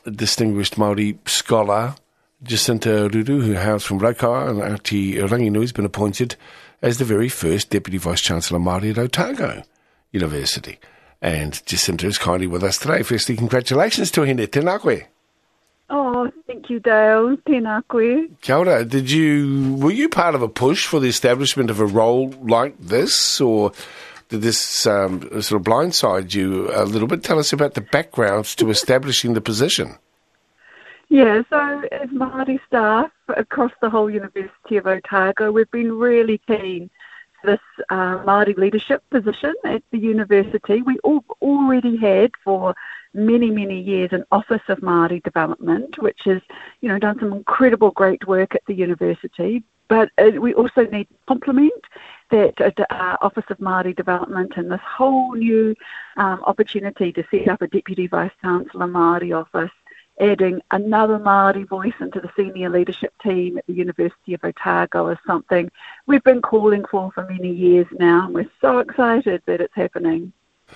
a distinguished Māori scholar, Jacinta Ruru, who hails from Raukawa and Aotearoa Ranginui, has been appointed as the very first Deputy Vice-Chancellor Māori at Otago University. And Jacinta is kindly with us today. Firstly, congratulations to hine. Tēnā koe. Oh, thank you, Dale. Tēnā koe. Kia ora. Were you part of a push for the establishment of a role like this, or did this sort of blindside you a little bit? Tell us about the backgrounds to establishing the position. Yeah, so as Māori staff across the whole University of Otago, we've been really keen for this Māori leadership position at the university. We already had for many, many years an Office of Māori Development, which has, done some incredible great work at the university. But we also need to complement that Office of Māori Development and this whole new opportunity to set up a Deputy Vice-Chancellor Māori office, adding another Māori voice into the senior leadership team at the University of Otago is something we've been calling for many years now, and we're so excited that it's happening.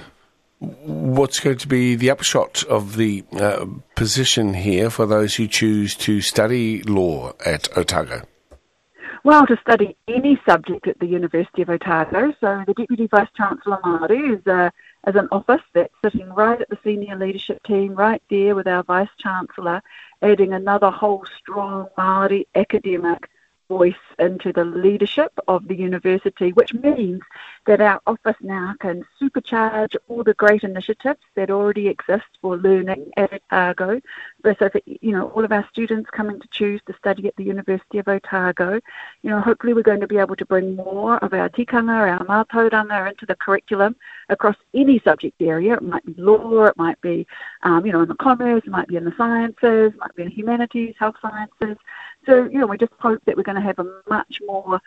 What's going to be the upshot of the position here for those who choose to study law at Otago? Well, to study any subject at the University of Otago. So the Deputy Vice-Chancellor Māori is an office that's sitting right at the senior leadership team, right there with our Vice-Chancellor, adding another whole strong Māori academic voice into the leadership of the university, which means that our office now can supercharge all the great initiatives that already exist for learning at Otago. So for all of our students coming to choose to study at the University of Otago, hopefully we're going to be able to bring more of our tikanga, our mātauranga into the curriculum across any subject area. It might be law, it might be, in the commerce, it might be in the sciences, it might be in humanities, health sciences. So, we just hope that we're going to have a much more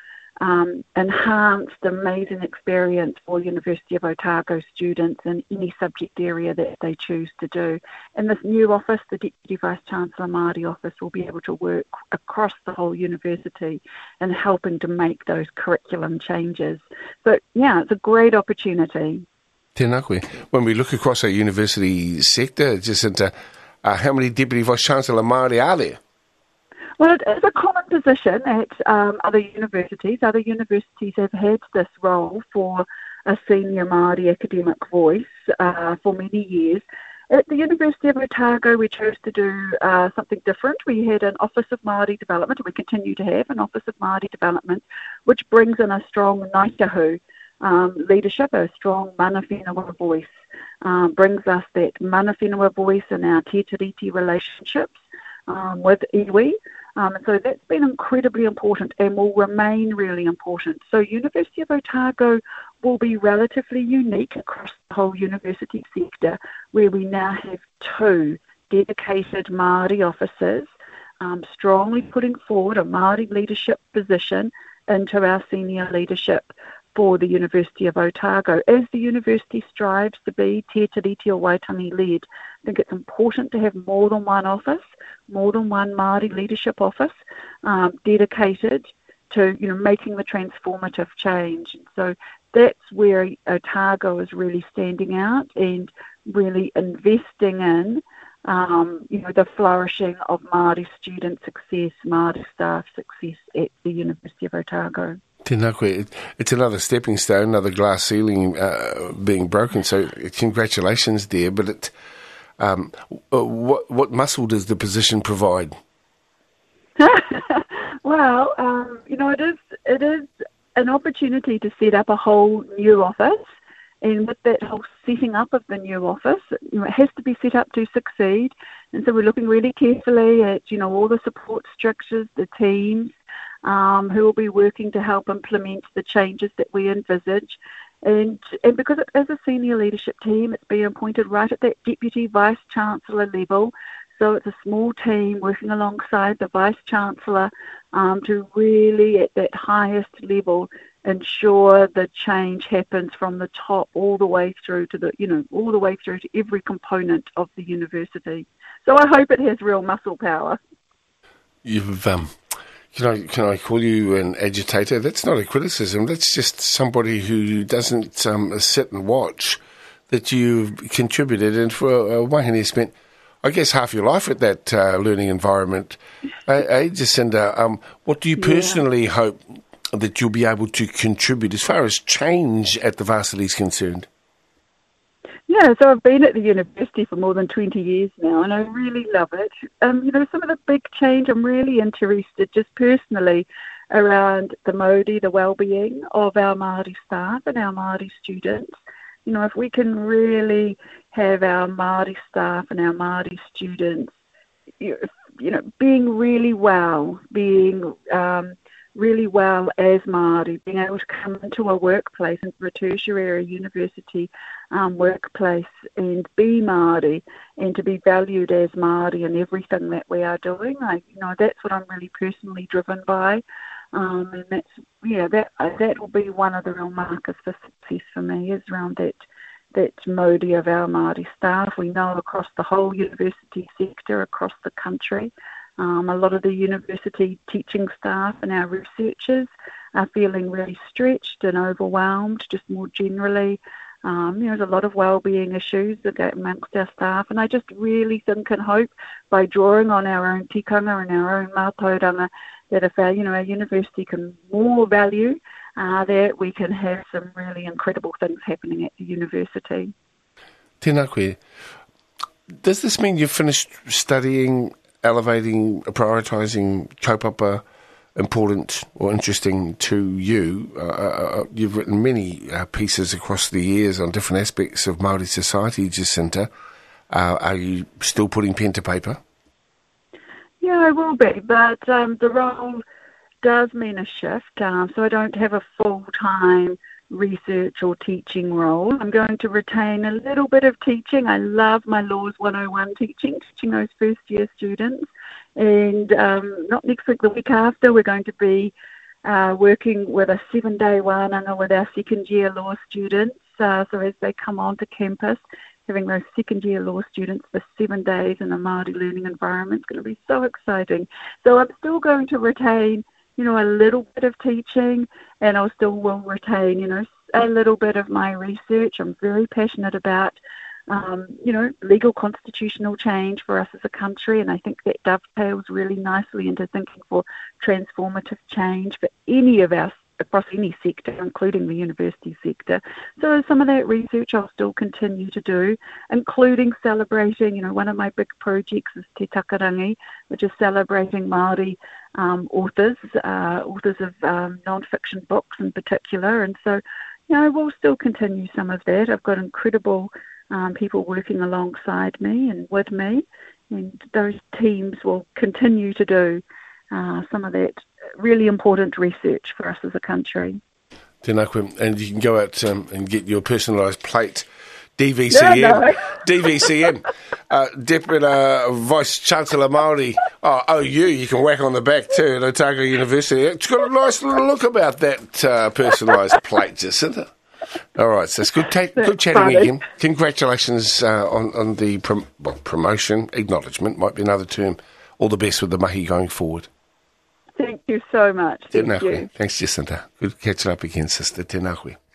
enhanced, amazing experience for University of Otago students in any subject area that they choose to do. And this new office, the Deputy Vice-Chancellor Māori office, will be able to work across the whole university and helping to make those curriculum changes. But, yeah, it's a great opportunity. Tēnā koe. When we look across our university sector, Jacinta, how many Deputy Vice-Chancellor Māori are there? Well, it is a common position at other universities. Other universities have had this role for a senior Māori academic voice for many years. At the University of Otago, we chose to do something different. We had an Office of Māori Development, and we continue to have an Office of Māori Development, which brings in a strong Ngaitahu leadership, a strong mana whenua voice, brings us that mana whenua voice in our tītiriti relationships with iwi. So that's been incredibly important and will remain really important. So University of Otago will be relatively unique across the whole university sector, where we now have two dedicated Māori officers strongly putting forward a Māori leadership position into our senior leadership for the University of Otago. As the university strives to be Te Tiriti o Waitangi led, I think it's important to have more than one office, more than one Māori leadership office dedicated to making the transformative change. So that's where Otago is really standing out and really investing in the flourishing of Māori student success, Māori staff success at the University of Otago. Tēnā koe. It's another stepping stone, another glass ceiling being broken, so congratulations there. But what muscle does the position provide? Well, it is an opportunity to set up a whole new office, and with that whole setting up of the new office, it has to be set up to succeed. And so we're looking really carefully at all the support structures, the teams, who will be working to help implement the changes that we envisage. And because it is a senior leadership team, it's being appointed right at that Deputy Vice-Chancellor level. So it's a small team working alongside the Vice-Chancellor to really, at that highest level, ensure the change happens from the top all the way through to all the way through to every component of the university. So I hope it has real muscle power. You've Can I call you an agitator? That's not a criticism. That's just somebody who doesn't sit and watch that you've contributed. And for Wahine spent I guess, half your life at that learning environment. Jacinda, what do you personally hope that you'll be able to contribute as far as change at the varsity is concerned? Yeah, so I've been at the university for more than 20 years now, and I really love it. Some of the big change I'm really interested, just personally, around the Māori, the well-being of our Māori staff and our Māori students. If we can really have our Māori staff and our Māori students, being really well, really well as Māori, being able to come into a workplace, into a tertiary university workplace and be Māori and to be valued as Māori in everything that we are doing. That's what I'm really personally driven by. And that will be one of the real markers for success for me, is around that mode of our Māori staff. We know across the whole university sector, across the country, a lot of the university teaching staff and our researchers are feeling really stretched and overwhelmed, just more generally. There's a lot of wellbeing issues amongst our staff, and I just really think and hope by drawing on our own tikanga and our own mātauranga that if our university can more value that, we can have some really incredible things happening at the university. Tēnā koe. Does this mean you've finished studying, elevating, prioritising kaupapa important or interesting to you? You've written many pieces across the years on different aspects of Māori society, Jacinta. Are you still putting pen to paper? Yeah, I will be, but the role does mean a shift, so I don't have a full-time research or teaching role. I'm going to retain a little bit of teaching. I love my Laws 101 teaching those first-year students. And not next week, the week after, we're going to be working with a 7-day wānanga with our second-year law students. So as they come onto campus, having those second-year law students for 7 days in a Māori learning environment is going to be so exciting. So I'm still going to retain, a little bit of teaching, and I still will retain, a little bit of my research. I'm very passionate about, legal constitutional change for us as a country, and I think that dovetails really nicely into thinking for transformative change for any of us across any sector, including the university sector. So some of that research I'll still continue to do, including celebrating, one of my big projects is Te Takarangi, which is celebrating Māori authors of non-fiction books in particular. And so, we'll still continue some of that. I've got incredible people working alongside me and with me, and those teams will continue to do some of that really important research for us as a country. Tēnā koe. And you can go out and get your personalised plate, DVCM. DVCM. Deputy Vice-Chancellor Māori. OU, you can whack on the back too at Otago University. It's got a nice little look about that personalised plate, just, isn't it? All right, so it's good chatting funny. again. Congratulations on the promotion, acknowledgement, might be another term. All the best with the mahi going forward. Thank you so much. Thank you. Thanks, Jacinta. Good catching up again, sister. Tēnā koe.